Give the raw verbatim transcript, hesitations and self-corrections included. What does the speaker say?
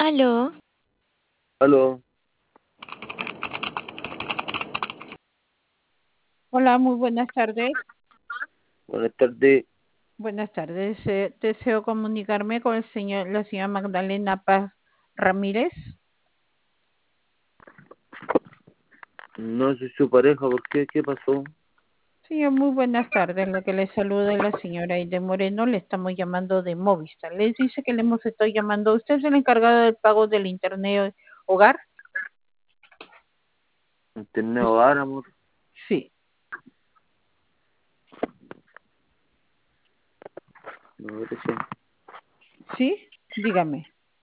Aló, Aló, Hola, muy buenas tardes. buenas tardes. Buenas tardes. eh, deseo comunicarme con el señor, la señora Magdalena Paz Ramírez. No soy su pareja, ¿por qué? ¿Qué pasó? Señor, muy buenas tardes. Lo que le saluda es la señora Aide Moreno. Le estamos llamando de Movistar. Les dice que le hemos estado llamando. ¿Usted es el encargado del pago del internet hogar? Internet hogar, amor. Sí. No, parece. ¿Sí? Dígame.